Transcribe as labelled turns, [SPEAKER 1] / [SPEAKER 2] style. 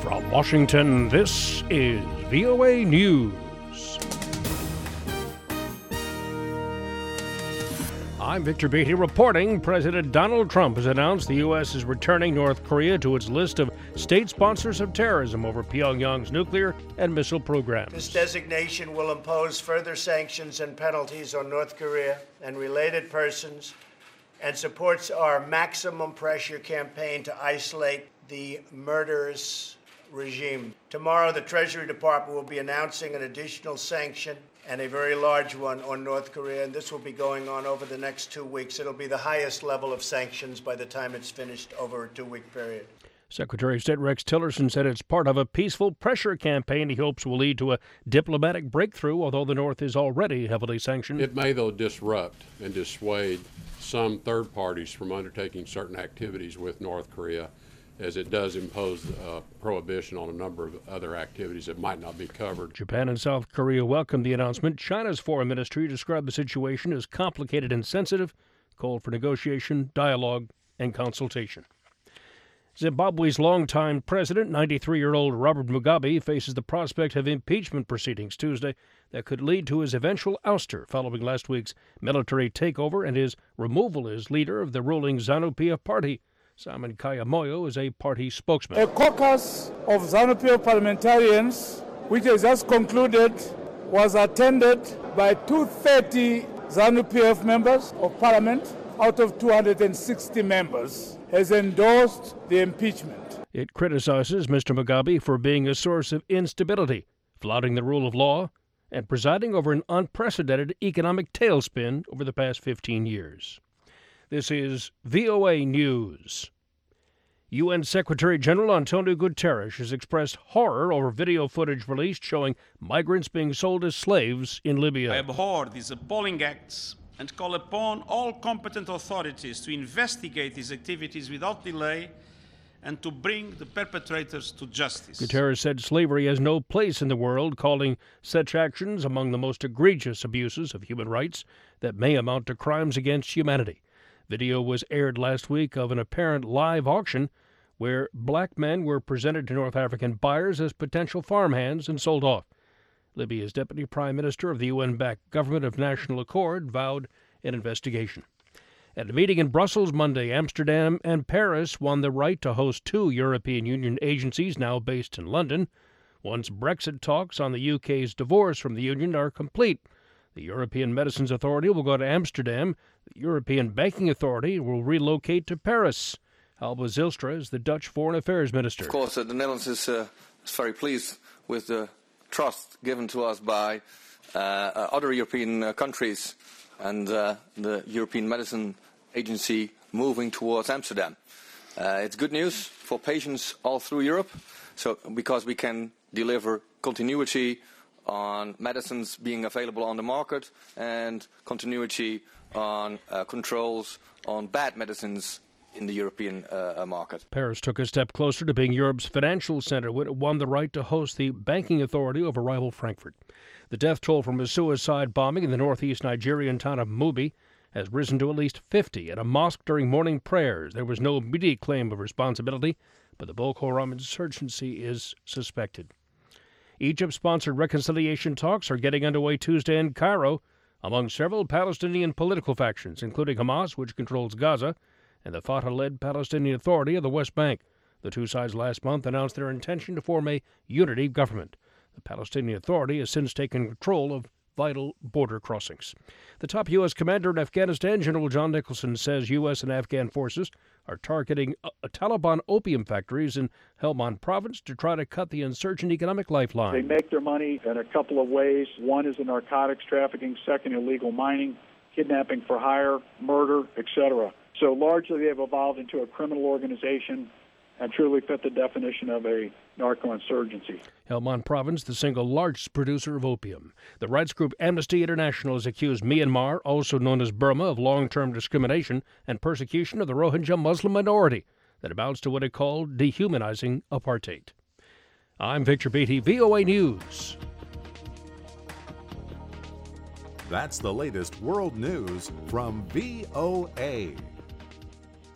[SPEAKER 1] From Washington, this is VOA News. I'm Victor Beatty reporting. President Donald Trump has announced the U.S. is returning North Korea to its list of state sponsors of terrorism over Pyongyang's nuclear and missile programs.
[SPEAKER 2] This designation will impose further sanctions and penalties on North Korea and related persons and supports our maximum pressure campaign to isolate the murderous regime. Tomorrow, the Treasury Department will be announcing an additional sanction and a very large one on North Korea, and this will be going on over the next 2 weeks. It'll be the highest level of sanctions by the time it's finished over a 2-week period.
[SPEAKER 1] Secretary of State Rex Tillerson said it's part of a peaceful pressure campaign he hopes will lead to a diplomatic breakthrough, although the North is already heavily sanctioned.
[SPEAKER 3] It may, though, disrupt and dissuade some third parties from undertaking certain activities with North Korea, as it does impose a prohibition on a number of other activities that might not be covered.
[SPEAKER 1] Japan and South Korea welcomed the announcement. China's foreign ministry described the situation as complicated and sensitive, called for negotiation, dialogue, and consultation. Zimbabwe's longtime president, 93-year-old Robert Mugabe, faces the prospect of impeachment proceedings Tuesday that could lead to his eventual ouster following last week's military takeover and his removal as leader of the ruling ZANU-PF party. Simon Kayamoyo is a party spokesman.
[SPEAKER 4] A caucus of ZANU-PF parliamentarians, which has just concluded, was attended by 230 ZANU-PF members of parliament out of 260 members, has endorsed the impeachment.
[SPEAKER 1] It criticizes Mr. Mugabe for being a source of instability, flouting the rule of law, and presiding over an unprecedented economic tailspin over the past 15 years. This is VOA News. UN Secretary General Antonio Guterres has expressed horror over video footage released showing migrants being sold as slaves in Libya.
[SPEAKER 5] I abhor these appalling acts and call upon all competent authorities to investigate these activities without delay and to bring the perpetrators to justice.
[SPEAKER 1] Guterres said slavery has no place in the world, calling such actions among the most egregious abuses of human rights that may amount to crimes against humanity. Video was aired last week of an apparent live auction where black men were presented to North African buyers as potential farmhands and sold off. Libya's deputy prime minister of the UN-backed Government of National Accord vowed an investigation. At a meeting in Brussels Monday, Amsterdam and Paris won the right to host 2 European Union agencies now based in London. Once Brexit talks on the UK's divorce from the Union are complete, the European Medicines Authority will go to Amsterdam. The European Banking Authority will relocate to Paris. Alba Zilstra is the Dutch Foreign Affairs Minister.
[SPEAKER 6] Of course, the Netherlands is very pleased with the trust given to us by other European countries and the European Medicine Agency moving towards Amsterdam. It's good news for patients all through Europe, because we can deliver continuity on medicines being available on the market and continuity on controls on bad medicines in the European market.
[SPEAKER 1] Paris took a step closer to being Europe's financial center when it won the right to host the banking authority over rival Frankfurt. The death toll from a suicide bombing in the northeast Nigerian town of Mubi has risen to at least 50 at a mosque during morning prayers. There was no immediate claim of responsibility, but the Boko Haram insurgency is suspected. Egypt-sponsored reconciliation talks are getting underway Tuesday in Cairo among several Palestinian political factions, including Hamas, which controls Gaza, and the Fatah-led Palestinian Authority of the West Bank. The two sides last month announced their intention to form a unity government. The Palestinian Authority has since taken control of vital border crossings. The top U.S. commander in Afghanistan, General John Nicholson, says U.S. and Afghan forces are targeting Taliban opium factories in Helmand province to try to cut the insurgent economic lifeline.
[SPEAKER 7] They make their money in a couple of ways. One is the narcotics trafficking, second, illegal mining, kidnapping for hire, murder, etc. So largely they have evolved into a criminal organization and truly fit the definition of a narco-insurgency.
[SPEAKER 1] Helmand Province, the single largest producer of opium. The rights group Amnesty International has accused Myanmar, also known as Burma, of long-term discrimination and persecution of the Rohingya Muslim minority that amounts to what it called dehumanizing apartheid. I'm Victor Beatty, VOA News.
[SPEAKER 8] That's the latest world news from VOA.